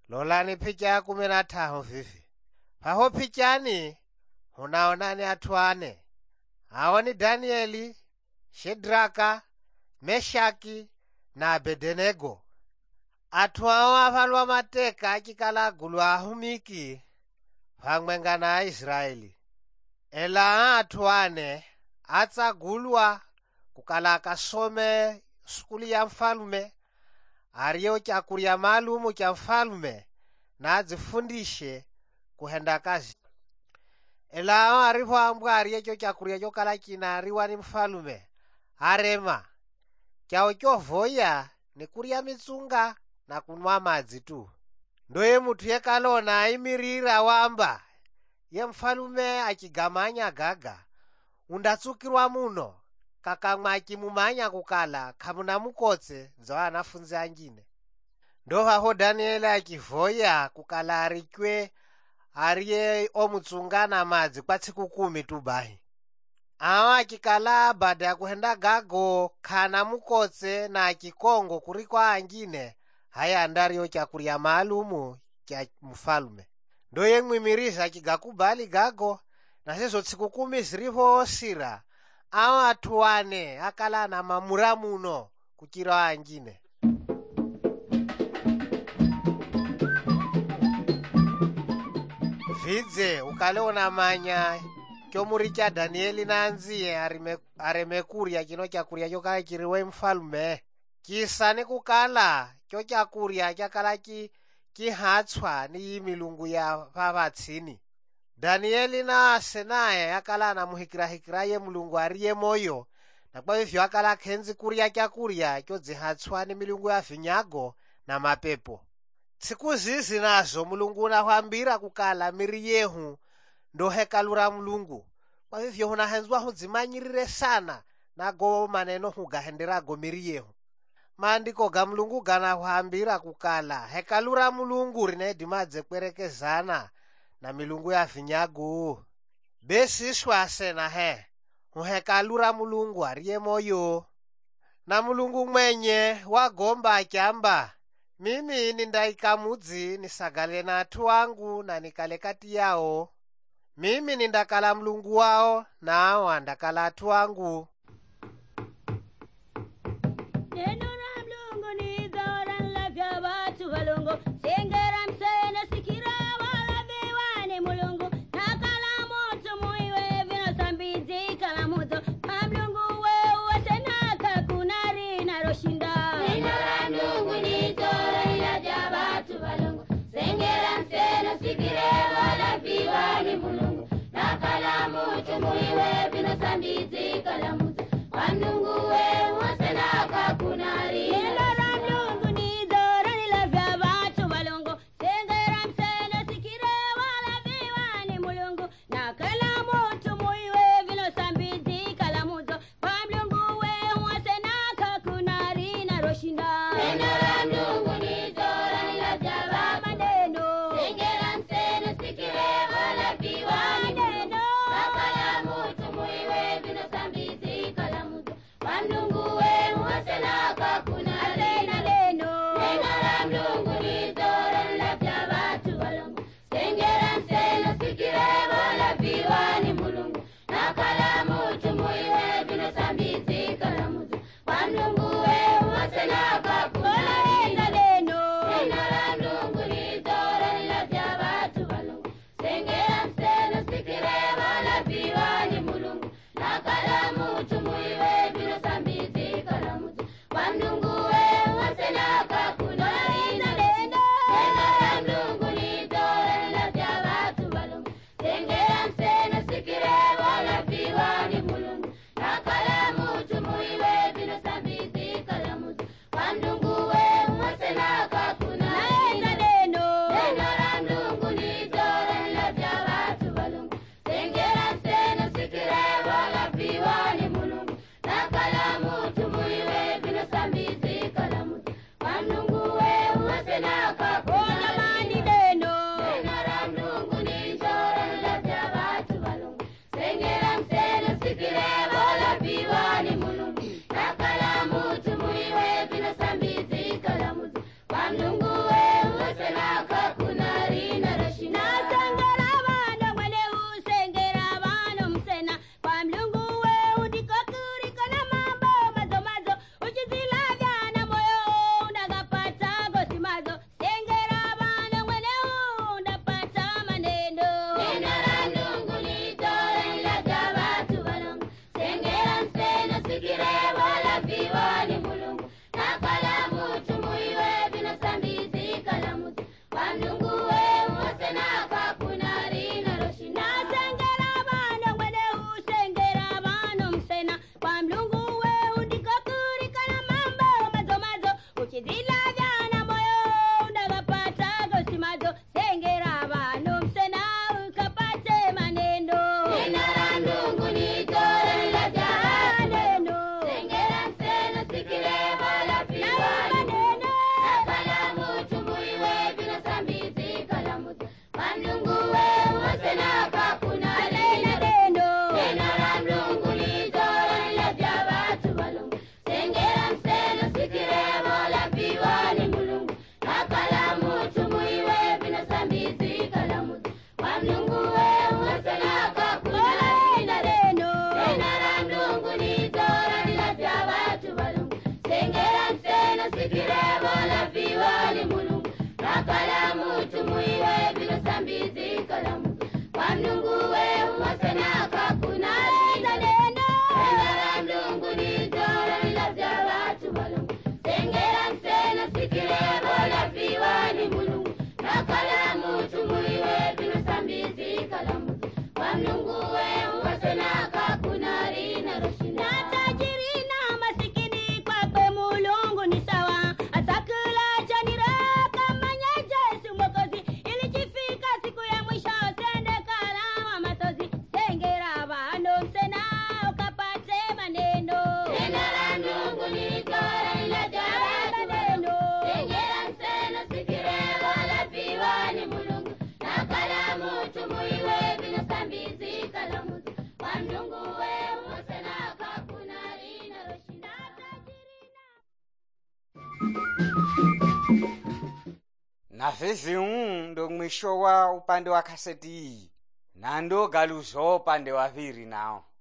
Lolani picha 15 vivi. Paho pichani unaonani atuane. Hao ni Danieli, Shedraka, Meshaki na Abednego. Atu hao afalwa mateka achikala gulu ahumiki pamwenga na Israeli. Ela atuane atsagulwa kukala akasome skuli ya mfalume, ariyo chakurya maalumu cha mfalume na azifundishe kuhenda kazi. Ela aripoambwa ariyecho chakurya chokala chinariwa ni mfalume arema chao chovoya ni kurya mitsunga na kunwa madzi tu. Ndoye mutu yekalona aimirira wamba ye mfalume achigamanya gaga undatsukirwa muno kakamwa achimumanya kukala kamuna mukotse dza wanafunzi angine. Ndo haho Danieli achivoya kukala arikwe ariye omutsunga na madzi kwa tsiku 10 tu bahi. Awa achikala baada ya kuhenda gago kana mukotse na chikongo kuriko angine haya ndariyo chakurya maalumu cha mfalume. Ndoye mwimiriza achigakubali gago na sezo tsiku 10 ziripo osira awa atuane akala na mamura muno kuchira angine. Vidze ukale unamanya chomuri cha Danieli na anziye aremekurya chino chakurya chokala chiriwe mfalume. Kisa ni kukala cho chakurya chakala chihatswa ni milungu ya vavatsini. Danieli na asenaye akala anamuhikirahikira ye mulungu ariye moyo, na kwa hivyo akala kenzi kurya chakurya chodzihatswa ni milungu ya vinyago na mapepo. Tsiku zizi nazo mulungu unahwambira kukala miri yehu ndo hekalu la mulungu. Kwa hivyo hunahenzwa hudzimanyirire sana nago maneno hugahenderago miri yehu. Maandiko ga mulungu ganahwambira kukala hekalu la mulungu rinedimadze kwerekezana na milungu ya vinyago. Besi swasena he hekalu la mulungu ariye moyo. Na mulungu mwenye wagomba achamba, mimi nindaika mudzi nisagale na atu wangu na nikale kati yao. Mimi nindakala mulungu wao na hao andakala atu wangu. Neno la Mulungu ni zora la vya watu walungu. Sengera msena sikira wala viwani mulungu. Nakala moto muiwe vino sambizi kala moto. Mamlungu wewe senaka kunari na roshinda. Neno la Mulungu ni zora la vya watu walungu. Sengera msena sikira wala viwani mulungu. Nakala moto muiwe vino sambizi kala moto. Mamlungu wewe senaka kunari. Neno la Mulungu ni zora la vya watu walungu. Sengera msena sikira wala viwani mulungu. Nakala moto muiwe vino sambizi kala moto. Mamlungu wewe senaka kunari na roshinda. Neno la Mulungu ni zora la vya watu maneno. Sengera msena sikira wala viwani mulungu. Nakala moto muiwe vino sambizi na vivi ndo mwisho wa upande wa kaseti hii, na ndo galuzo upande wa viri nao.